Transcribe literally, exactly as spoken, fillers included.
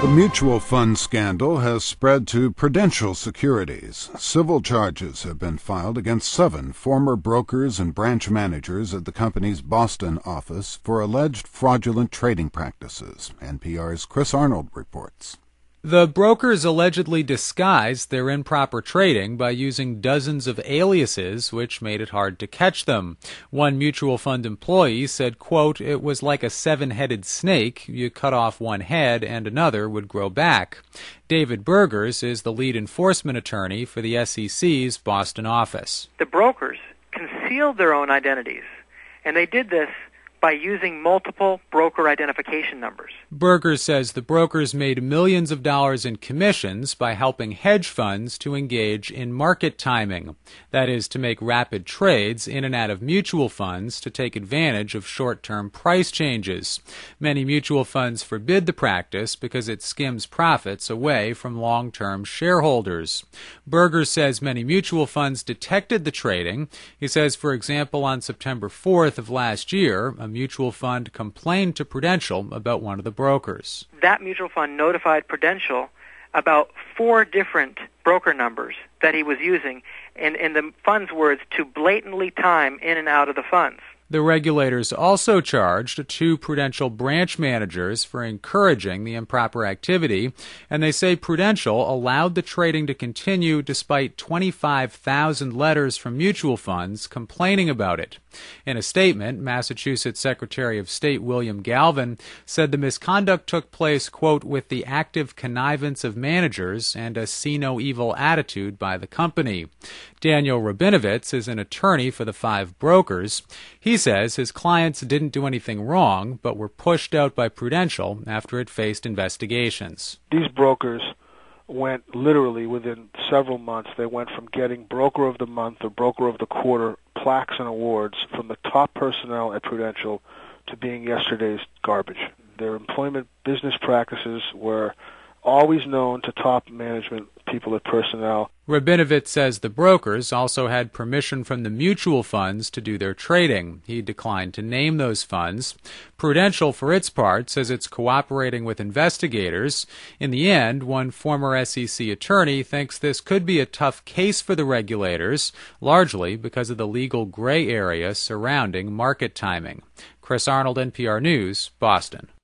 The mutual fund scandal has spread to Prudential Securities. Civil charges have been filed against seven former brokers and branch managers at the company's Boston office for alleged fraudulent trading practices. N P R's Chris Arnold reports. The brokers allegedly disguised their improper trading by using dozens of aliases, which made it hard to catch them. One mutual fund employee said, quote, "It was like a seven-headed snake. You cut off one head and another would grow back." David Burgers is the lead enforcement attorney for the S E C's Boston office. The brokers concealed their own identities, and they did this by using multiple broker identification numbers. Burgers says the brokers made millions of dollars in commissions by helping hedge funds to engage in market timing. That is, to make rapid trades in and out of mutual funds to take advantage of short-term price changes. Many mutual funds forbid the practice because it skims profits away from long-term shareholders. Burgers says many mutual funds detected the trading. He says, for example, on September fourth of last year, a mutual fund complained to Prudential about one of the brokers. That mutual fund notified Prudential about four different broker numbers that he was using, and in the fund's words, to blatantly time in and out of the funds. The regulators also charged two Prudential branch managers for encouraging the improper activity, and they say Prudential allowed the trading to continue despite twenty-five thousand letters from mutual funds complaining about it. In a statement, Massachusetts Secretary of State William Galvin said the misconduct took place, quote, with the active connivance of managers and a see-no-evil attitude by the company. Daniel Rabinovitz is an attorney for the five brokers. He says his clients didn't do anything wrong, but were pushed out by Prudential after it faced investigations. These brokers went literally within several months. They went from getting Broker of the Month or Broker of the Quarter plaques and awards from the top personnel at Prudential to being yesterday's garbage. Their employment business practices were always known to top management people at personnel. Rabinovitz says the brokers also had permission from the mutual funds to do their trading. He declined to name those funds. Prudential, for its part, says it's cooperating with investigators. In the end, one former S E C attorney thinks this could be a tough case for the regulators, largely because of the legal gray area surrounding market timing. Chris Arnold, N P R News, Boston.